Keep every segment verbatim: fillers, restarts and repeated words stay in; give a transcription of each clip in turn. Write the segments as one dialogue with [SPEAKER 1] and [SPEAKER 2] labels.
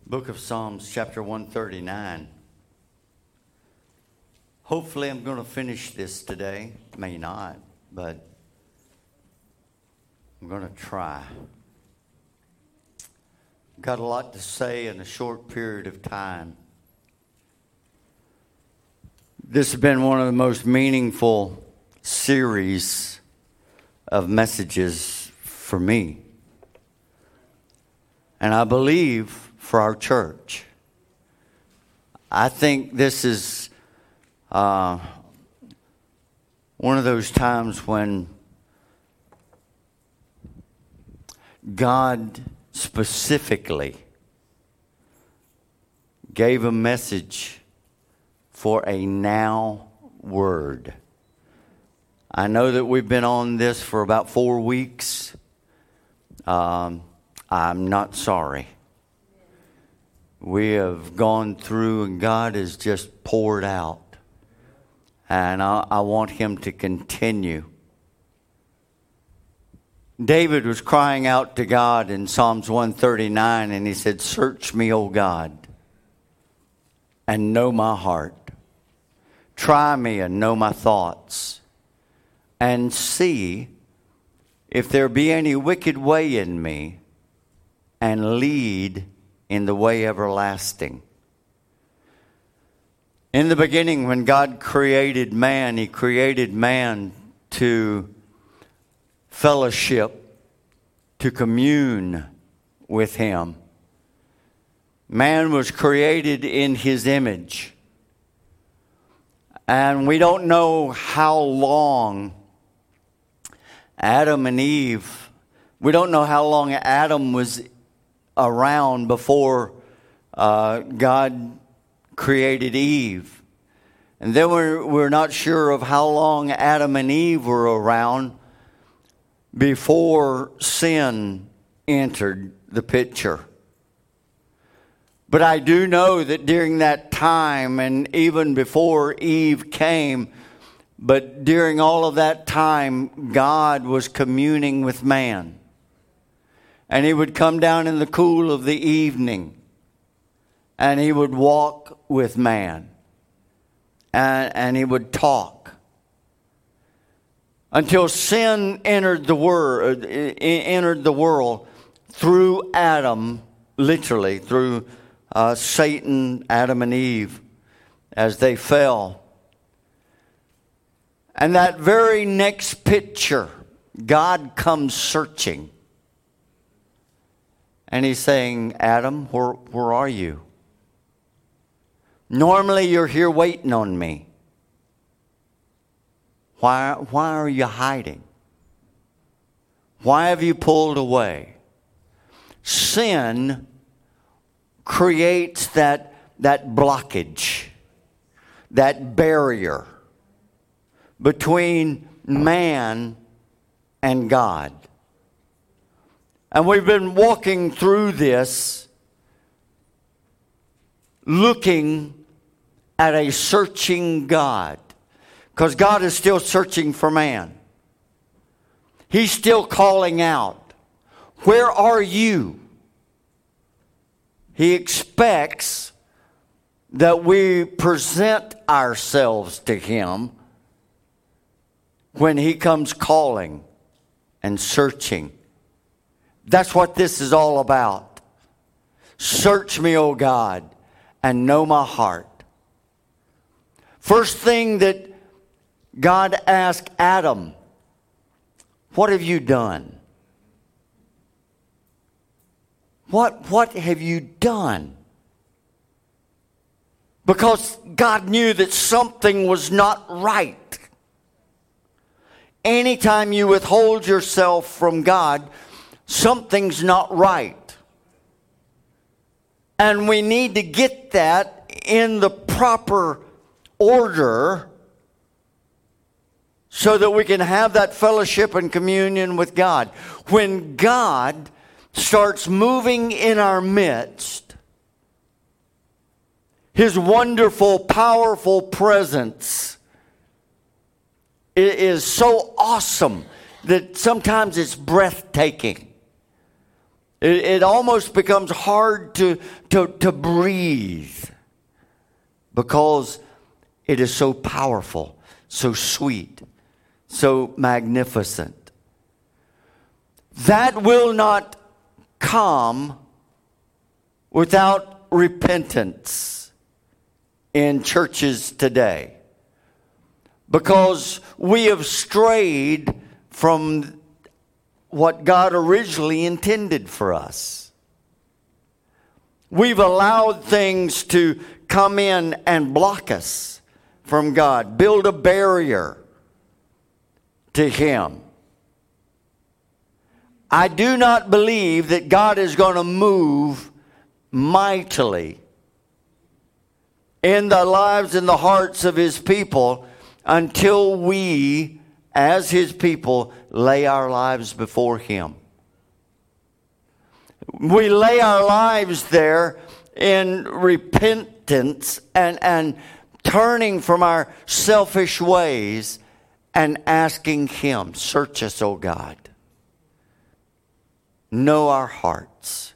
[SPEAKER 1] Book of Psalms, chapter one thirty-nine. Hopefully I'm going to finish this today. May not, but I'm going to try. Got a lot to say in a short period of time. This has been one of the most meaningful series of messages for me. And I believe for our church. I think this is uh, one of those times when God specifically gave a message for a now word. I know that we've been on this for about four weeks. Um, I'm not sorry. We have gone through and God has just poured out. And I, I want Him to continue. David was crying out to God in Psalms one thirty-nine, and he said, "Search me, O God, and know my heart. Try me and know my thoughts, and see if there be any wicked way in me, and lead in the way everlasting." In the beginning, when God created man, He created man to fellowship, to commune with Him. Man was created in His image. And we don't know how long Adam and Eve, we don't know how long Adam was around before uh, God created Eve. And then we're, we're not sure of how long Adam and Eve were around before sin entered the picture. But I do know that during that time, and even before Eve came, but during all of that time, God was communing with man. And He would come down in the cool of the evening, and He would walk with man, and, and He would talk. Until sin entered the world, entered the world through Adam, literally through uh, Satan, Adam and Eve, as they fell. And that very next picture, God comes searching. And He's saying, "Adam, where, where are you? Normally you're here waiting on me. Why, why are you hiding? Why have you pulled away?" Sin creates that, that blockage, that barrier between man and God. And we've been walking through this, looking at a searching God. Because God is still searching for man. He's still calling out, "Where are you?" He expects that we present ourselves to Him when He comes calling and searching. That's what this is all about. Search me, O God, and know my heart. First thing that God asked Adam, "What have you done? What, what have you done?" Because God knew that something was not right. Anytime you withhold yourself from God, something's not right. And we need to get that in the proper order so that we can have that fellowship and communion with God. When God starts moving in our midst, His wonderful, powerful presence is so awesome that sometimes it's breathtaking. It, it almost becomes hard to, to, to breathe because it is so powerful, so sweet, so magnificent. That will not come without repentance in churches today, because we have strayed from what God originally intended for us. We've allowed things to come in and block us from God, build a barrier to Him. I do not believe that God is going to move mightily in the lives and the hearts of His people until we, as His people, lay our lives before Him. We lay our lives there in repentance and, and turning from our selfish ways and asking Him, search us, O God. Know our hearts.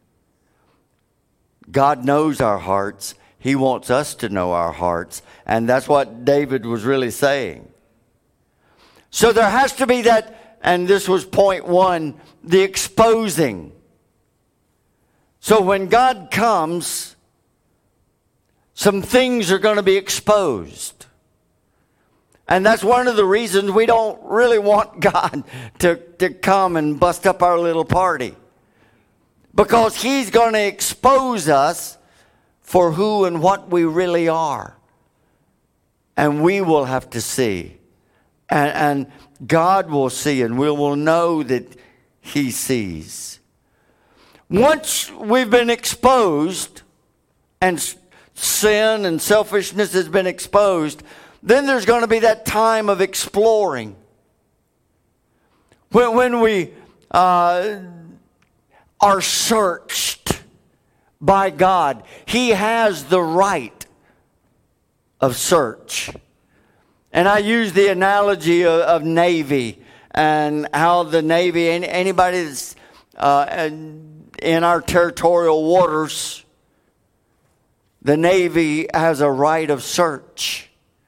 [SPEAKER 1] God knows our hearts. He wants us to know our hearts. And that's what David was really saying. So there has to be that, and this was point one, the exposing. So when God comes, some things are going to be exposed. And that's one of the reasons we don't really want God to, to come and bust up our little party. Because He's going to expose us for who and what we really are. And we will have to see. And, and God will see, and we will know that He sees. Once we've been exposed, and sin and selfishness has been exposed, then there's going to be that time of exploring. When, when we uh, are searched by God, He has the right of search. And I use the analogy of, of Navy and how the Navy, anybody that's uh, in our territorial waters, the Navy has a right of search.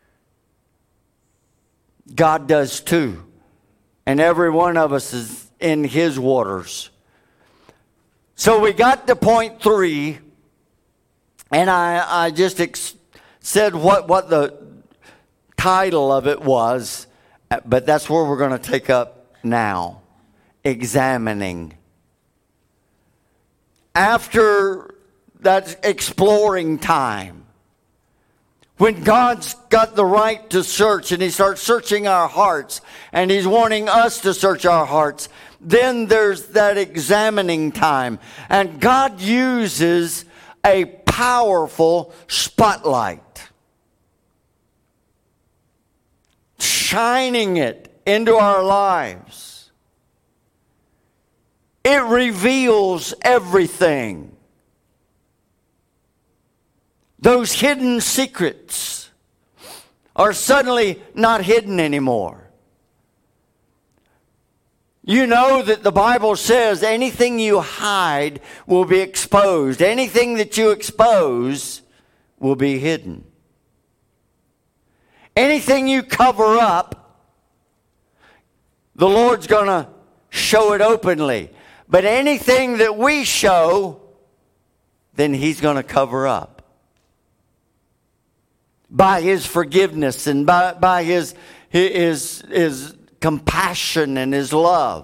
[SPEAKER 1] God does too. And every one of us is in His waters. So we got to point three. And I, I just ex- said what, what the title of it was. But that's where we're going to take up now. Examining. After that exploring time, when God's got the right to search and He starts searching our hearts and He's wanting us to search our hearts, then there's that examining time. And God uses a powerful spotlight, shining it into our lives. It reveals everything. Those hidden secrets are suddenly not hidden anymore. You know that the Bible says anything you hide will be exposed. Anything that you expose will be hidden. Anything you cover up, the Lord's going to show it openly. But anything that we show, then He's going to cover up. By His forgiveness and by, by his, his, his compassion and His love.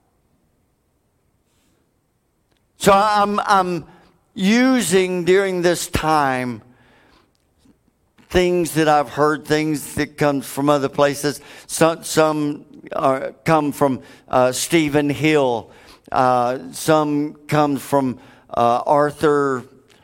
[SPEAKER 1] So I'm, I'm using during this time things that I've heard, things that come from other places. Some, some are, come from uh, Stephen Hill. Uh, some come from uh, Arthur,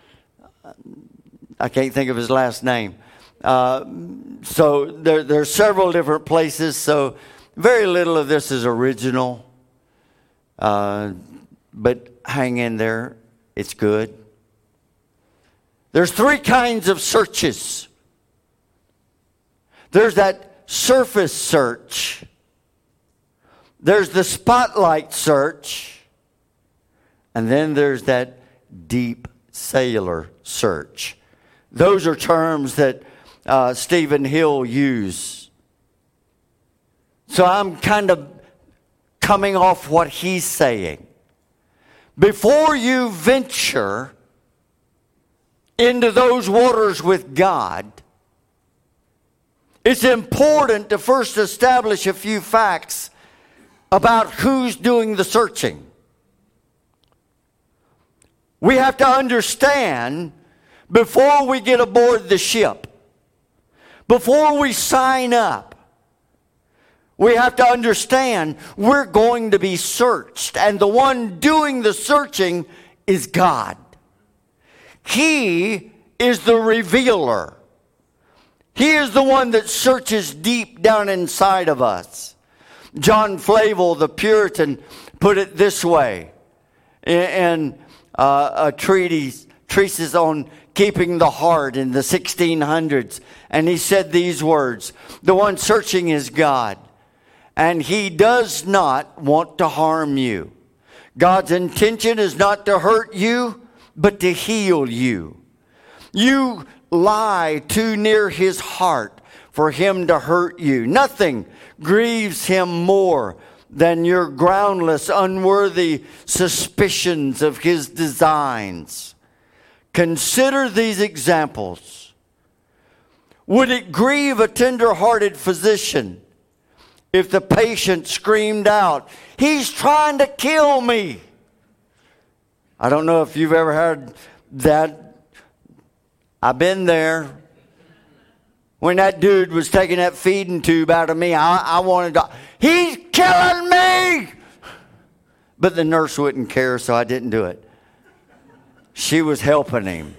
[SPEAKER 1] I can't think of his last name. Uh, so there, there are several different places. So very little of this is original. Uh, but hang in there. It's good. There's three kinds of searches. There's that surface search. There's the spotlight search. And then there's that deep cellular search. Those are terms that uh, Stephen Hill used. So I'm kind of coming off what he's saying. Before you venture into those waters with God, it's important to first establish a few facts about who's doing the searching. We have to understand, before we get aboard the ship, before we sign up, we have to understand we're going to be searched. And the one doing the searching is God. He is the revealer. He is the one that searches deep down inside of us. John Flavel, the Puritan, put it this way in uh, a treatise, treatise on keeping the heart in the sixteen hundreds. And he said these words: the one searching is God, and he does not want to harm you. God's intention is not to hurt you, but to heal you. You lie too near his heart for him to hurt you. Nothing grieves him more than your groundless, unworthy suspicions of his designs. Consider these examples. Would it grieve a tender-hearted physician if the patient screamed out, "He's trying to kill me"? I don't know if you've ever heard that. I've been there. When that dude was taking that feeding tube out of me, I, I wanted to, "He's killing me!" But the nurse wouldn't care, so I didn't do it. She was helping him.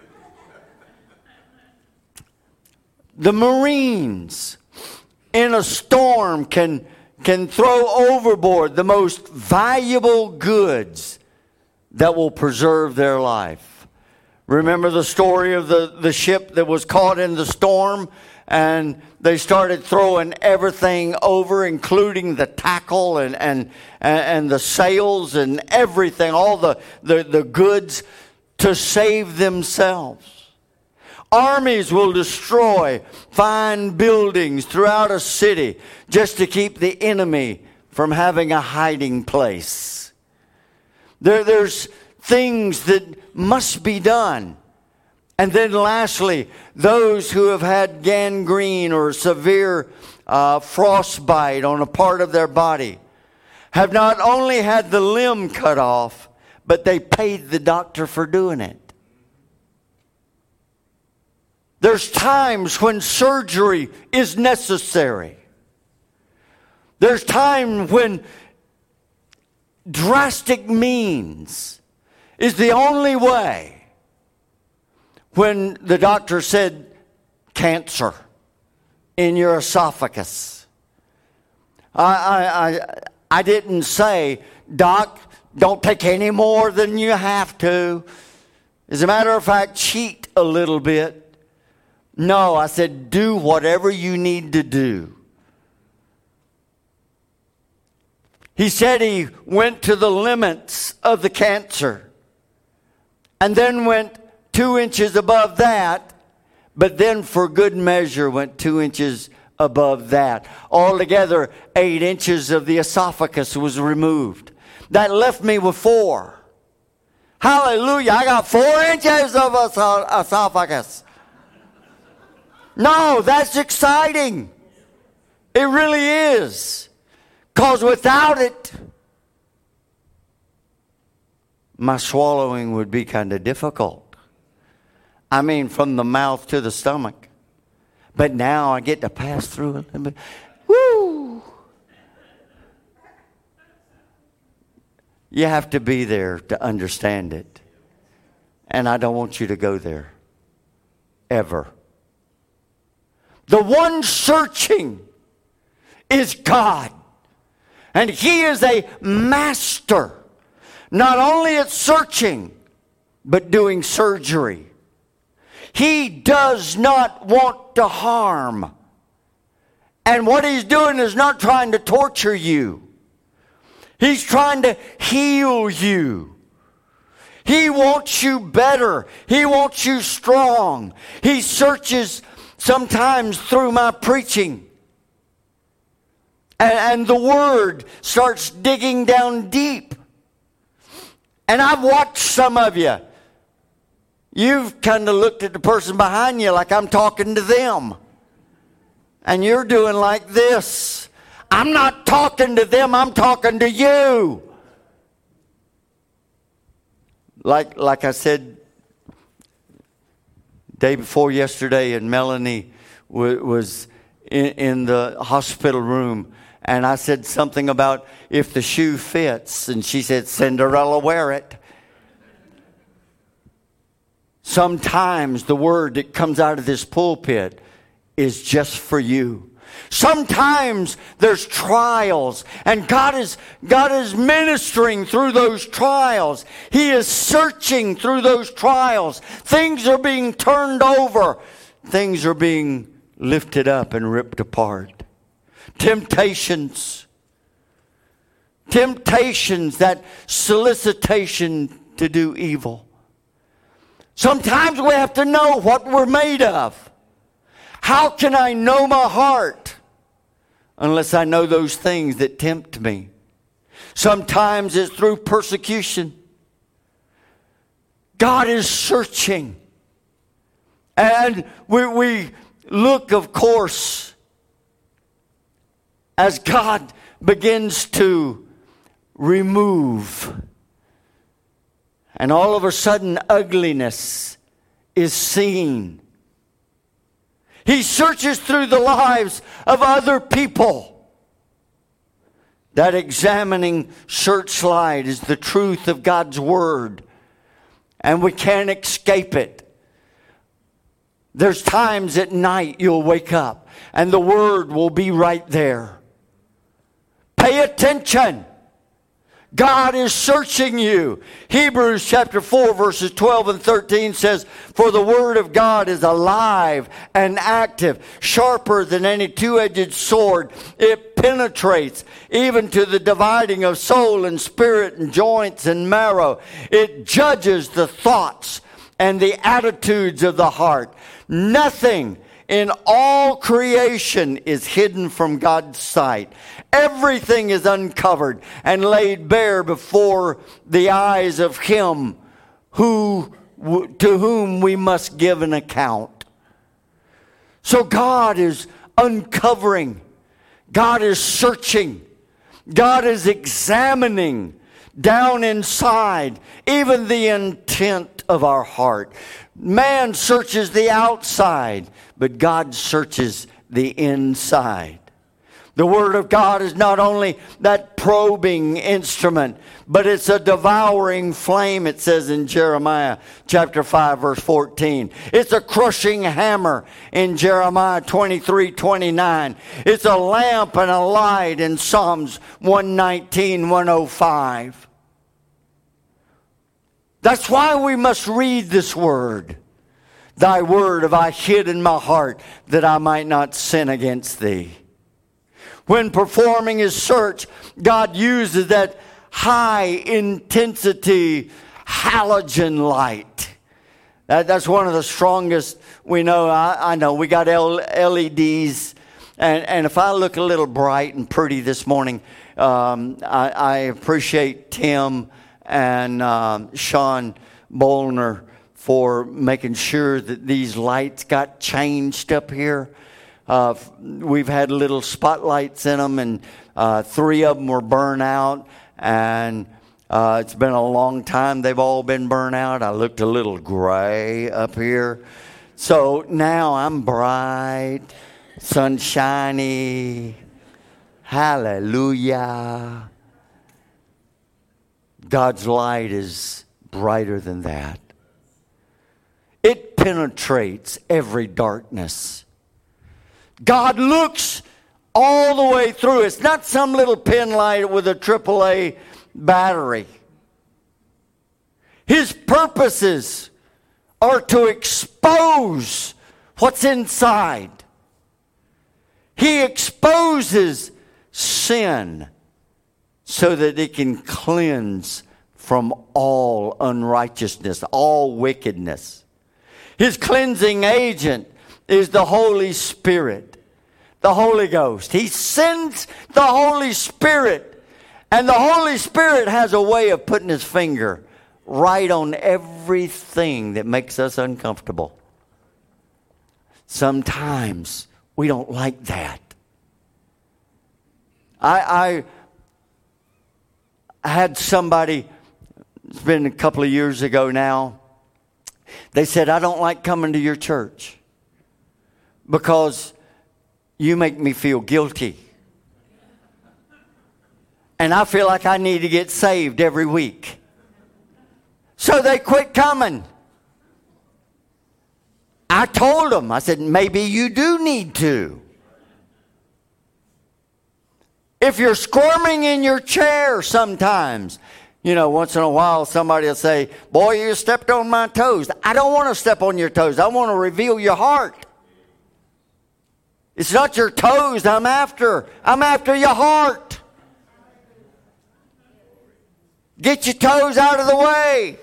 [SPEAKER 1] The Marines in a storm can, can throw overboard the most valuable goods that will preserve their life. Remember the story of the, the ship that was caught in the storm, and they started throwing everything over, including the tackle and, and, and the sails and everything, all the, the, the goods, to save themselves. Armies will destroy fine buildings throughout a city just to keep the enemy from having a hiding place. There, there's things that must be done. And then lastly, those who have had gangrene or severe uh, frostbite on a part of their body have not only had the limb cut off, but they paid the doctor for doing it. There's times when surgery is necessary. There's times when drastic means is the only way. When the doctor said cancer in your esophagus, I, I, I, I didn't say, "Doc, don't take any more than you have to. As a matter of fact, cheat a little bit." No, I said, do whatever you need to do. He said he went to the limits of the cancer and then went two inches above that, but then for good measure went two inches above that. Altogether, eight inches of the esophagus was removed. That left me with four. Hallelujah, I got four inches of esophagus. No, that's exciting. It really is. Because without it, my swallowing would be kind of difficult. I mean, from the mouth to the stomach. But now I get to pass through a little bit. Woo! You have to be there to understand it. And I don't want you to go there. Ever. The one searching is God. And He is a master. Not only at searching, but doing surgery. He does not want to harm. And what He's doing is not trying to torture you. He's trying to heal you. He wants you better. He wants you strong. He searches sometimes through my preaching. And, and the Word starts digging down deep. And I've watched some of you. You've kind of looked at the person behind you like I'm talking to them. And you're doing like this. I'm not talking to them, I'm talking to you. Like, like I said day before yesterday, and Melanie w- was in, in the hospital room, and I said something about if the shoe fits, and she said, Cinderella, wear it. Sometimes the word that comes out of this pulpit is just for you. Sometimes there's trials, and God is, God is ministering through those trials. He is searching through those trials. Things are being turned over. Things are being lifted up and ripped apart. Temptations. Temptations, that solicitation to do evil. Sometimes we have to know what we're made of. How can I know my heart unless I know those things that tempt me? Sometimes it's through persecution. God is searching. And we, we look, of course, as God begins to remove. And all of a sudden, ugliness is seen. He searches through the lives of other people. That examining searchlight is the truth of God's Word. And we can't escape it. There's times at night you'll wake up and the Word will be right there. Pay attention. God is searching you. Hebrews chapter four verses twelve and thirteen says, for the word of God is alive and active, sharper than any two-edged sword. It penetrates even to the dividing of soul and spirit and joints and marrow. It judges the thoughts and the attitudes of the heart. Nothing in all creation is hidden from God's sight. Everything is uncovered and laid bare before the eyes of Him who, to whom we must give an account. So God is uncovering. God is searching. God is examining down inside, even the intent of our heart. Man searches the outside, but God searches the inside. The Word of God is not only that probing instrument, but it's a devouring flame, it says in Jeremiah chapter five, verse fourteen. It's a crushing hammer in Jeremiah twenty-three, twenty-nine. It's a lamp and a light in Psalms one nineteen, one oh five. That's why we must read this Word. Thy Word have I hid in my heart, that I might not sin against Thee. When performing His search, God uses that high intensity halogen light. That, that's one of the strongest we know. I, I know we got L E Ds. And, and if I look a little bright and pretty this morning, um, I, I appreciate Tim and um, Sean Bolner for making sure that these lights got changed up here. Uh, we've had little spotlights in them, and uh, three of them were burnt out, and uh, it's been a long time they've all been burnt out. I looked a little gray up here. So now I'm bright, sunshiny. Hallelujah. God's light is brighter than that. It penetrates every darkness. God looks all the way through. It's not some little pin light with a triple A battery. His purposes are to expose what's inside. He exposes sin so that it can cleanse from all unrighteousness, all wickedness. His cleansing agent is the Holy Spirit, the Holy Ghost. He sends the Holy Spirit, and the Holy Spirit has a way of putting his finger right on everything that makes us uncomfortable. Sometimes we don't like that. I, I had somebody, it's been a couple of years ago now, they said, I don't like coming to your church because you make me feel guilty. And I feel like I need to get saved every week. So they quit coming. I told them, I said, maybe you do need to. If you're squirming in your chair sometimes, you know, once in a while somebody will say, boy, you stepped on my toes. I don't want to step on your toes. I want to reveal your heart. It's not your toes I'm after. I'm after your heart. Get your toes out of the way.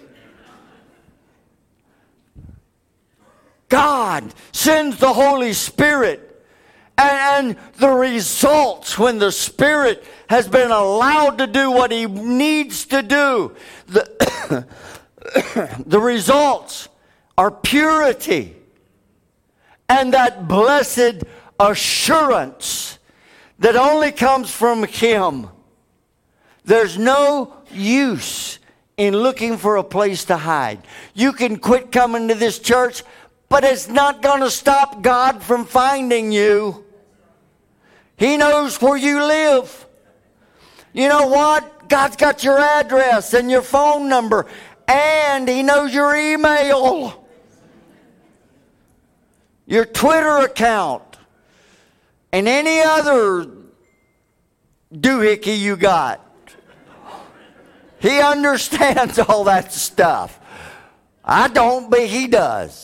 [SPEAKER 1] God sends the Holy Spirit. And the results when the Spirit has been allowed to do what He needs to do, the, the results are purity and that blessed assurance that only comes from Him. There's no use in looking for a place to hide. You can quit coming to this church, but it's not going to stop God from finding you. He knows where you live. You know what? God's got your address and your phone number, and He knows your email, your Twitter account, and any other doohickey you got. He understands all that stuff. I don't, but He does.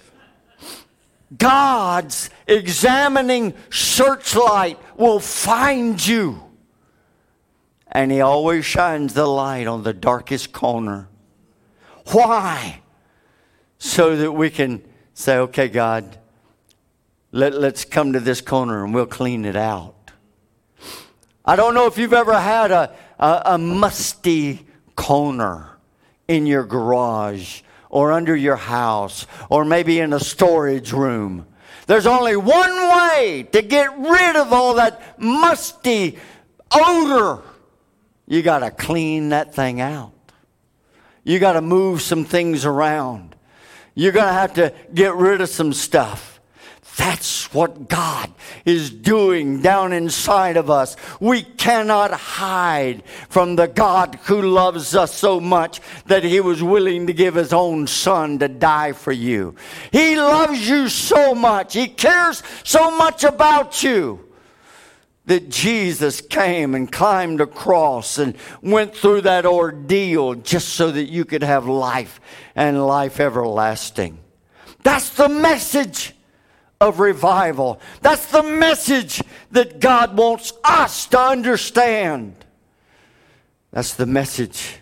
[SPEAKER 1] God's examining searchlight will find you. And He always shines the light on the darkest corner. Why? So that we can say, okay, God, let, let's come to this corner and we'll clean it out. I don't know if you've ever had a, a, a musty corner in your garage or under your house, or maybe in a storage room. There's only one way to get rid of all that musty odor. You got to clean that thing out. You got to move some things around. You're going to have to get rid of some stuff. That's what God is doing down inside of us. We cannot hide from the God who loves us so much that He was willing to give His own Son to die for you. He loves you so much. He cares so much about you that Jesus came and climbed a cross and went through that ordeal just so that you could have life and life everlasting. That's the message of revival. That's the message that God wants us to understand. That's the message,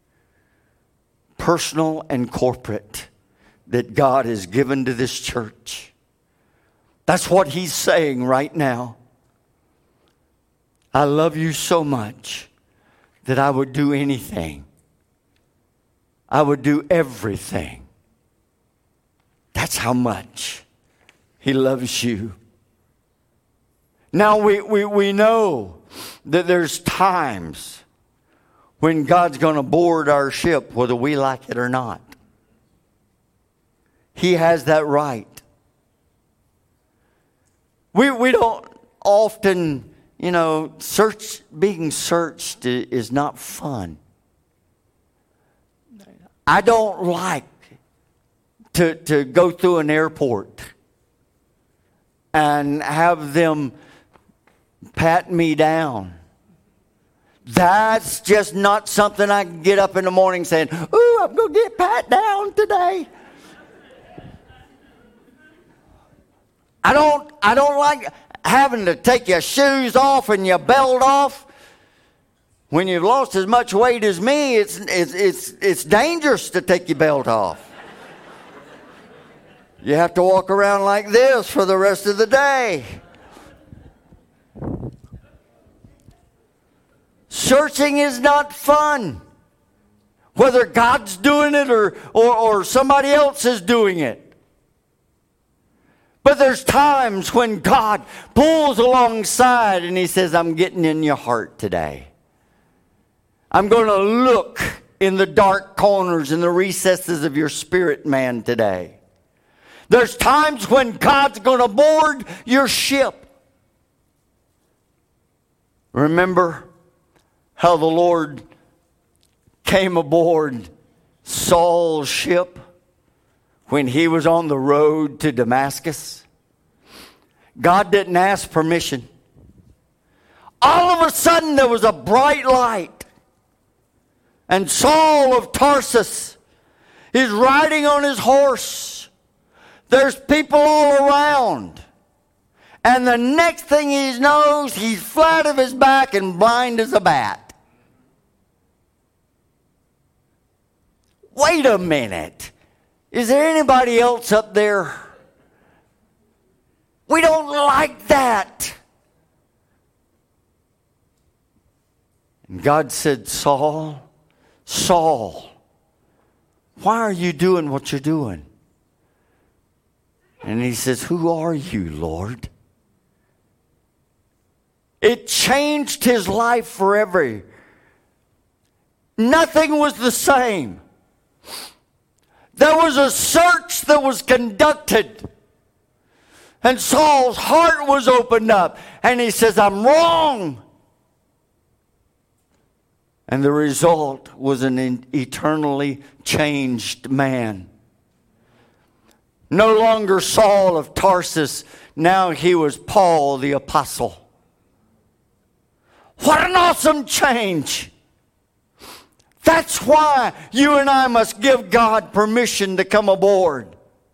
[SPEAKER 1] personal and corporate, that God has given to this church. That's what He's saying right now. I love you so much that I would do anything. I would do everything. That's how much He loves you. Now we, we, we know that there's times when God's going to board our ship whether we like it or not. He has that right. We, we don't often, you know, search, being searched is not fun. I don't like to, to go through an airport and have them pat me down. That's just not something I can get up in the morning saying, ooh, I'm going to get pat down today. I don't, I don't like having to take your shoes off and your belt off. When you've lost as much weight as me, it's, it's, it's, it's dangerous to take your belt off. You have to walk around like this for the rest of the day. Searching is not fun. Whether God's doing it or, or, or somebody else is doing it. But there's times when God pulls alongside and He says, I'm getting in your heart today. I'm going to look in the dark corners and the recesses of your spirit, man, today. There's times when God's going to board your ship. Remember how the Lord came aboard Saul's ship when he was on the road to Damascus? God didn't ask permission. All of a sudden there was a bright light. And Saul of Tarsus is riding on his horse. There's people all around. And the next thing he knows, he's flat of his back and blind as a bat. Wait a minute. Is there anybody else up there? We don't like that. And God said, Saul, Saul, why are you doing what you're doing? And he says, who are you, Lord? It changed his life forever. Nothing was the same. There was a search that was conducted. And Saul's heart was opened up. And he says, I'm wrong. And the result was an eternally changed man. No longer Saul of Tarsus. Now he was Paul the Apostle. What an awesome change. That's why you and I must give God permission to come aboard.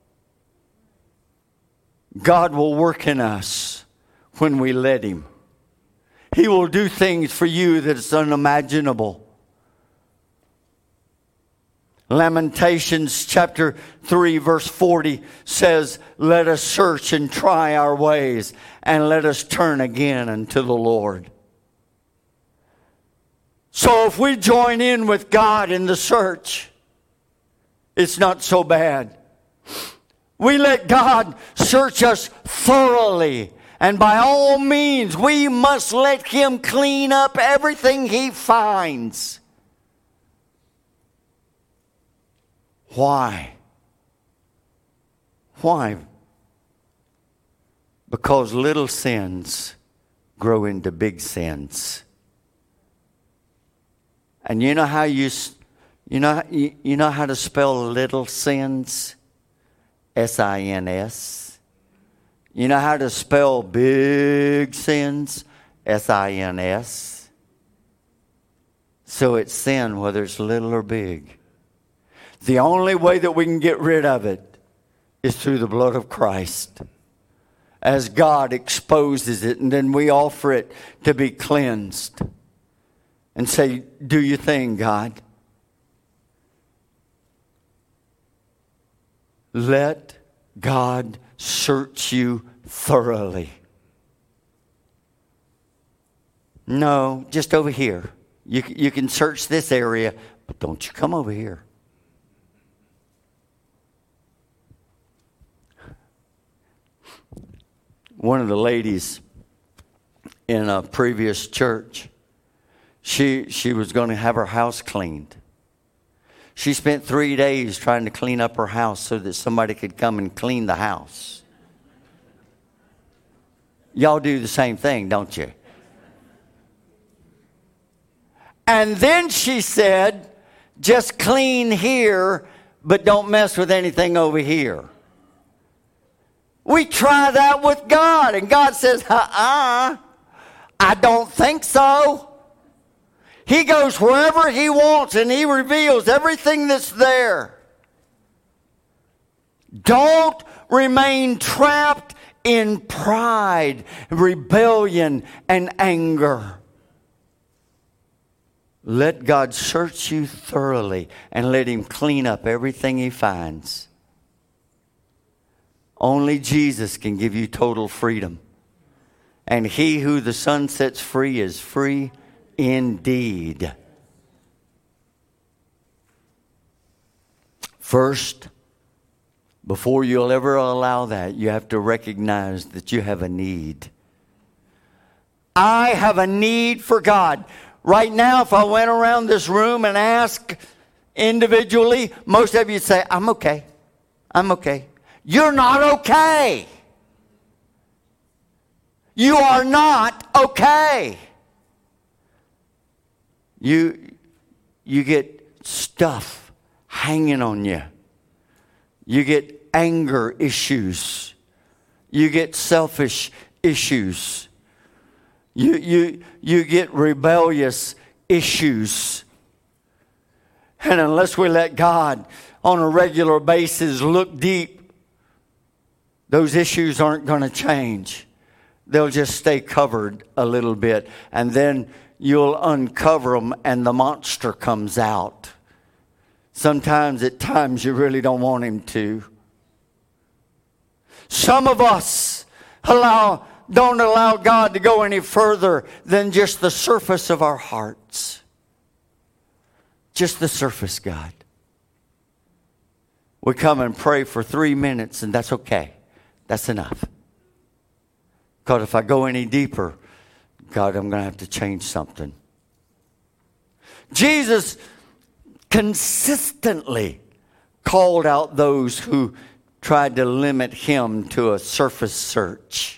[SPEAKER 1] God will work in us when we let Him. He will do things for you that is unimaginable. Lamentations chapter three verse forty says, let us search and try our ways, and let us turn again unto the Lord. So if we join in with God in the search, it's not so bad. We let God search us thoroughly. And by all means, we must let Him clean up everything He finds. Why? Why? Because little sins grow into big sins. And you know how you, you know, you, you know how to spell little sins? S I N S. You know how to spell big sins? S I N S. So it's sin whether it's little or big. The only way that we can get rid of it is through the blood of Christ. As God exposes it, and then we offer it to be cleansed. And say, do your thing, God. Let God search you thoroughly. No, just over here. You, you can search this area, but don't you come over here. One of the ladies in a previous church, She she was going to have her house cleaned. She spent three days trying to clean up her house so that somebody could come and clean the house. Y'all do the same thing, don't you? And then she said, just clean here, but don't mess with anything over here. We try that with God, and God says, uh-uh, I don't think so. He goes wherever He wants, and He reveals everything that's there. Don't remain trapped in pride, rebellion, and anger. Let God search you thoroughly and let Him clean up everything He finds. Only Jesus can give you total freedom. And he who the Son sets free is free indeed. First, before you'll ever allow that, you have to recognize that you have a need. I have a need for God. Right now, if I went around this room and asked individually, most of you would say, I'm okay. I'm okay. You're not okay. You are not okay. You, you get stuff hanging on you. You get anger issues. You get selfish issues. You, you, you get rebellious issues. And unless we let God on a regular basis look deep, those issues aren't going to change. They'll just stay covered a little bit. And then you'll uncover them and the monster comes out. Sometimes at times you really don't want him to. Some of us allow, don't allow God to go any further than just the surface of our hearts. Just the surface, God. We come and pray for three minutes and that's okay. That's enough. Because if I go any deeper, God, I'm going to have to change something. Jesus consistently called out those who tried to limit him to a surface search.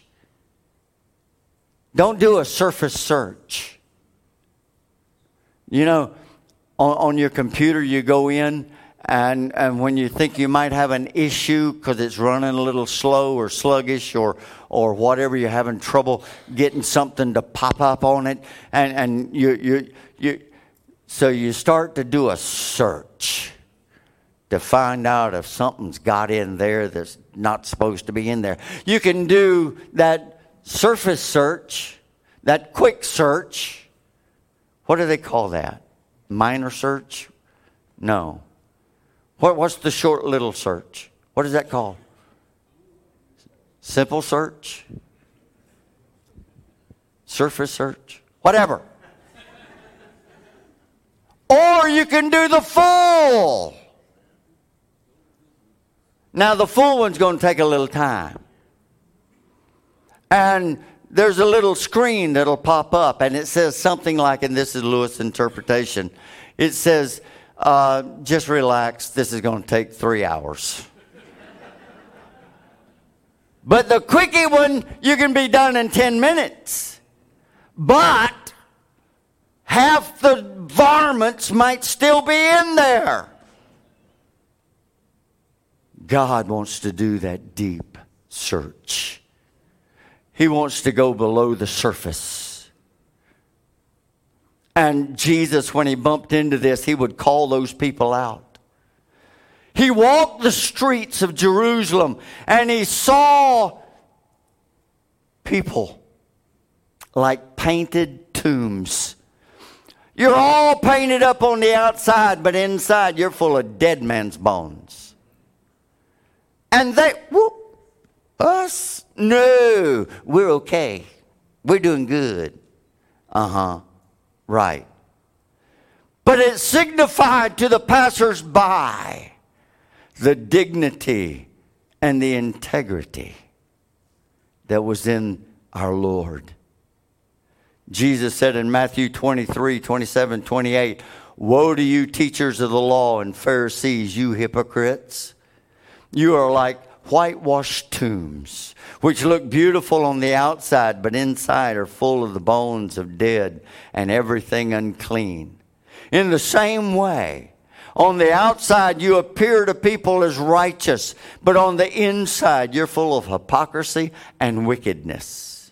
[SPEAKER 1] Don't do a surface search. You know, on, on your computer you go in and, and when you think you might have an issue because it's running a little slow or sluggish or or whatever, you're having trouble getting something to pop up on it, and, and you you you so you start to do a search to find out if something's got in there that's not supposed to be in there. You can do that surface search, that quick search. What do they call that? Minor search? No. What what's the short little search? What is that called? Simple search? Surface search? Whatever. Or you can do the full. Now the full one's going to take a little time. And there's a little screen that'll pop up and it says something like, and this is Lewis' interpretation, it says, uh, just relax, this is going to take three hours. But the quickie one, you can be done in ten minutes. But half the varmints might still be in there. God wants to do that deep search. He wants to go below the surface. And Jesus, when he bumped into this, he would call those people out. He walked the streets of Jerusalem and he saw people like painted tombs. You're all painted up on the outside, but inside you're full of dead man's bones. And they, whoop, us? No, we're okay. We're doing good. Uh-huh, right. But it signified to the passers-by the dignity and the integrity that was in our Lord. Jesus said in Matthew twenty-three, twenty-seven, twenty-eight, woe to you, teachers of the law and Pharisees, you hypocrites! You are like whitewashed tombs, which look beautiful on the outside, but inside are full of the bones of dead and everything unclean. In the same way, on the outside you appear to people as righteous, but on the inside you're full of hypocrisy and wickedness.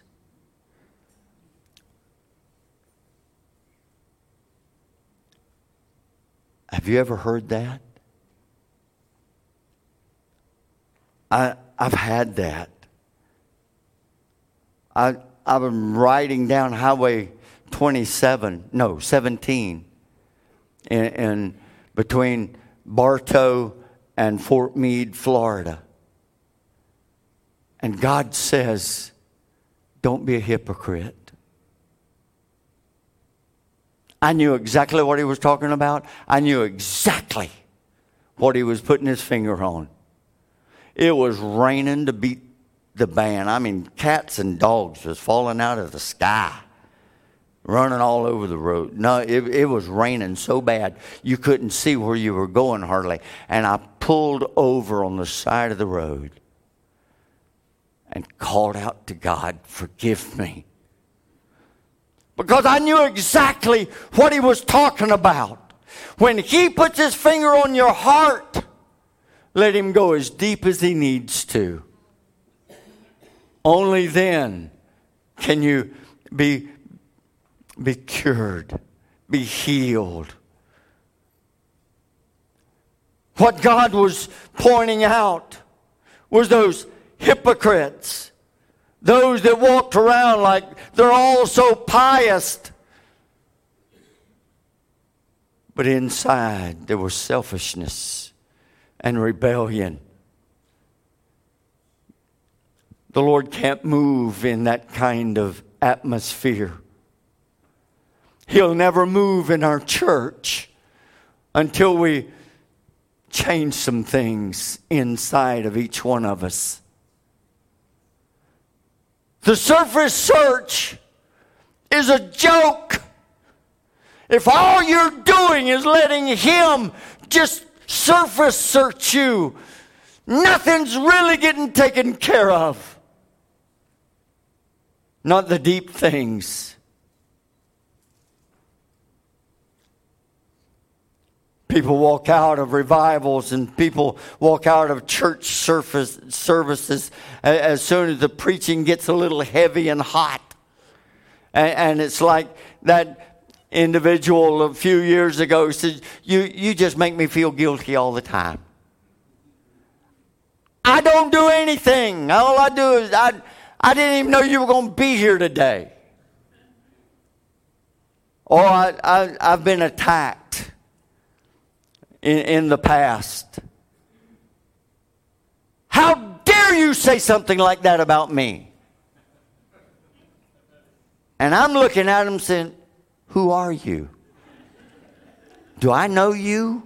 [SPEAKER 1] Have you ever heard that? I, I've had that. I, I've been riding down Highway twenty-seven, no, seventeen. in, in between Bartow and Fort Meade, Florida. And God says, don't be a hypocrite. I knew exactly what he was talking about. I knew exactly what he was putting his finger on. It was raining to beat the band. I mean, cats and dogs was falling out of the sky, running all over the road. No, it, it was raining so bad you couldn't see where you were going hardly. And I pulled over on the side of the road and called out to God, forgive me. Because I knew exactly what he was talking about. When he puts his finger on your heart, let him go as deep as he needs to. Only then can you be, be cured, be healed. What God was pointing out was those hypocrites, those that walked around like they're all so pious. But inside there was selfishness and rebellion. The Lord can't move in that kind of atmosphere. He'll never move in our church until we change some things inside of each one of us. The surface search is a joke. If all you're doing is letting him just surface search you, nothing's really getting taken care of. Not the deep things. People walk out of revivals and people walk out of church surface services as soon as the preaching gets a little heavy and hot. And, and it's like that individual a few years ago said, you, you just make me feel guilty all the time. I don't do anything. All I do is, I, I didn't even know you were going to be here today. Or I, I, I've been attacked in, in the past. How dare you say something like that about me? And I'm looking at him saying, who are you? Do I know you?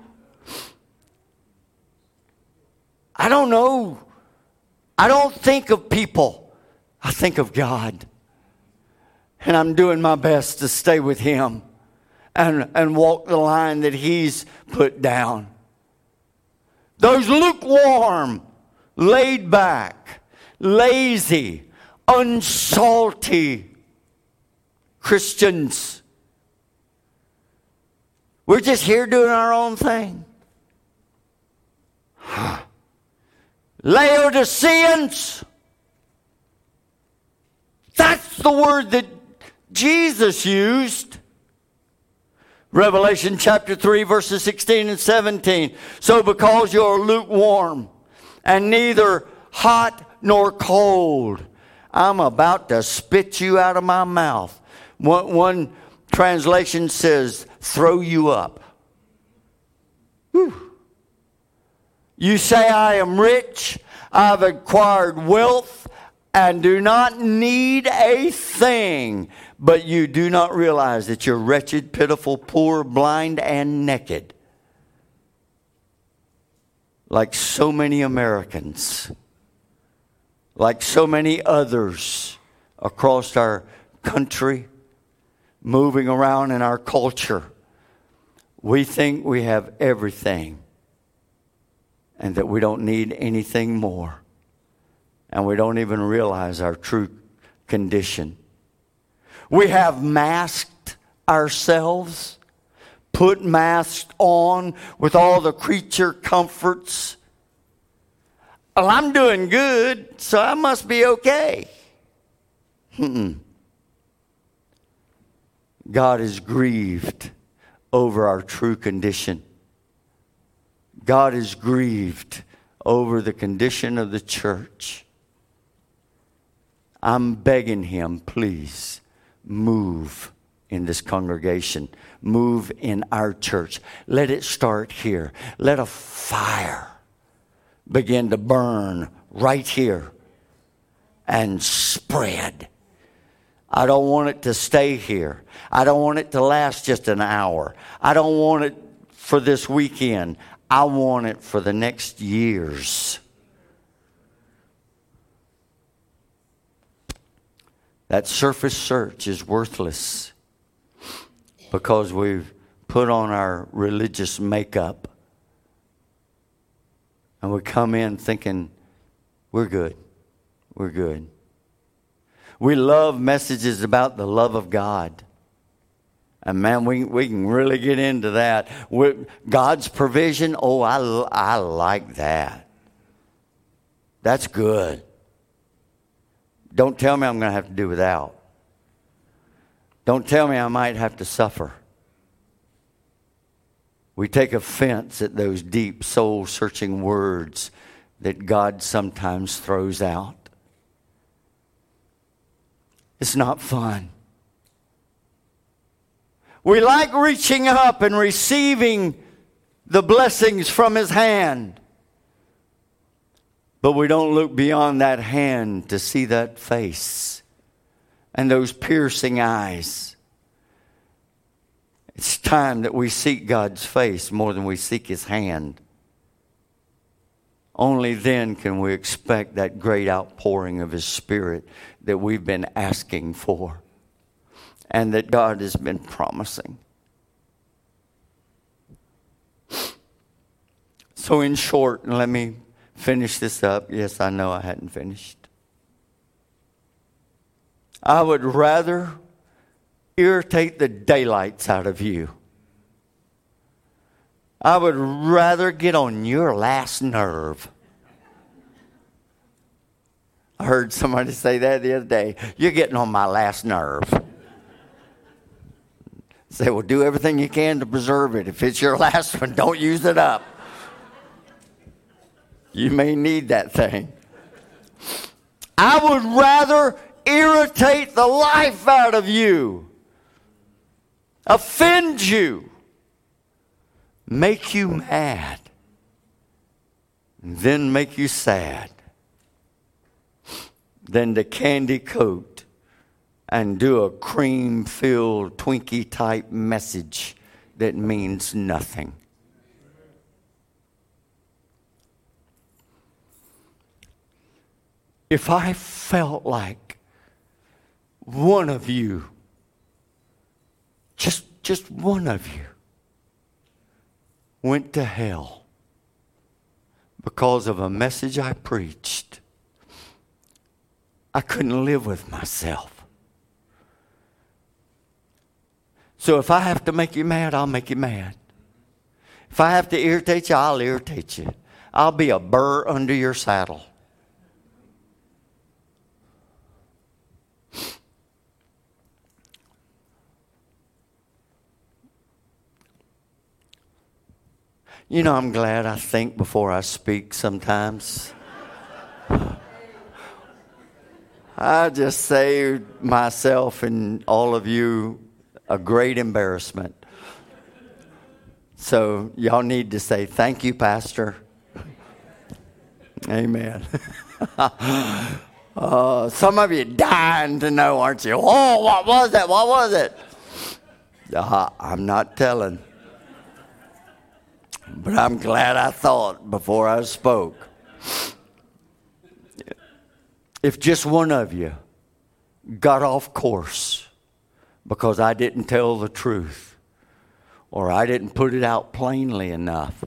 [SPEAKER 1] I don't know. I don't think of people. I think of God. And I'm doing my best to stay with him and, and walk the line that he's put down. Those lukewarm, laid back, lazy, unsalty Christians. We're just here doing our own thing. Laodiceans. That's the word that Jesus used. Revelation chapter three, verses sixteen and seventeen. So because you're lukewarm and neither hot nor cold, I'm about to spit you out of my mouth. One, one translation says, throw you up. Whew. You say, I am rich, I've acquired wealth, and do not need a thing. But you do not realize that you're wretched, pitiful, poor, blind, and naked. Like so many Americans. Like so many others across our country, moving around in our culture. We think we have everything and that we don't need anything more. And we don't even realize our true condition. We have masked ourselves, put masks on with all the creature comforts. Well, I'm doing good, so I must be okay. Mm-mm. God is grieved over our true condition. God is grieved over the condition of the church. I'm begging him, please move in this congregation. Move in our church. Let it start here. Let a fire begin to burn right here and spread. I don't want it to stay here. I don't want it to last just an hour. I don't want it for this weekend. I want it for the next years. That surface search is worthless because we've put on our religious makeup and we come in thinking, we're good, we're good. We love messages about the love of God. And man, we, we can really get into that. We're, God's provision, oh, I, I like that. That's good. Don't tell me I'm going to have to do without. Don't tell me I might have to suffer. We take offense at those deep, soul-searching words that God sometimes throws out. It's not fun. We like reaching up and receiving the blessings from His hand. But we don't look beyond that hand to see that face and those piercing eyes. It's time that we seek God's face more than we seek His hand. Only then can we expect that great outpouring of His Spirit that we've been asking for and that God has been promising. So in short, let me finish this up. Yes, I know I hadn't finished. I would rather irritate the daylights out of you. I would rather get on your last nerve. I heard somebody say that the other day. You're getting on my last nerve. Say, well, do everything you can to preserve it. If it's your last one, don't use it up. You may need that thing. I would rather irritate the life out of you, offend you, make you mad, and then make you sad, than to candy coat and do a cream-filled Twinkie-type message that means nothing. If I felt like one of you, just, just one of you, went to hell because of a message I preached, I couldn't live with myself. So if I have to make you mad, I'll make you mad. If I have to irritate you, I'll irritate you. I'll be a burr under your saddle. You know, I'm glad I think before I speak sometimes. I just saved myself and all of you a great embarrassment. So y'all need to say, thank you, Pastor. Amen. uh, some of you dying to know, aren't you? Oh, what was it? What was it? Uh, I'm not telling. But I'm glad I thought before I spoke. If just one of you got off course because I didn't tell the truth or I didn't put it out plainly enough,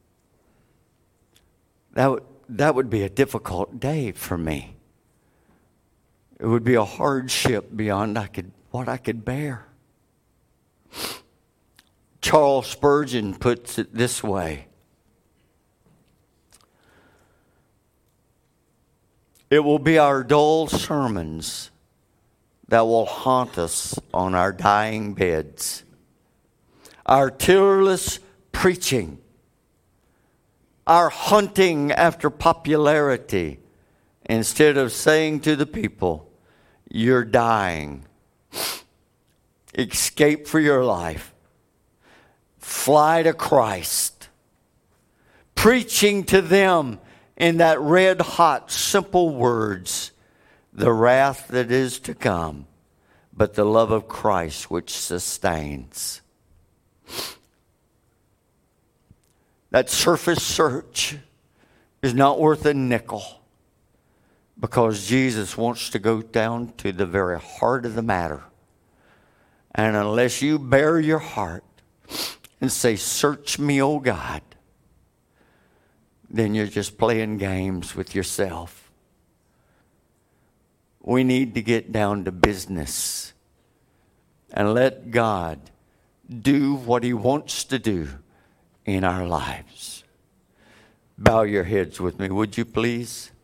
[SPEAKER 1] that would, that would be a difficult day for me. It would be a hardship beyond I could, what I could bear. Charles Spurgeon puts it this way. It will be our dull sermons that will haunt us on our dying beds. Our tearless preaching. Our hunting after popularity instead of saying to the people, you're dying. escape for your life. Fly to Christ. Preaching to them in that red hot, simple words, the wrath that is to come, but the love of Christ which sustains. That surface search is not worth a nickel, because Jesus wants to go down to the very heart of the matter. And unless you bare your heart and say, search me, O God, then you're just playing games with yourself. We need to get down to business and let God do what He wants to do in our lives. Bow your heads with me, would you please?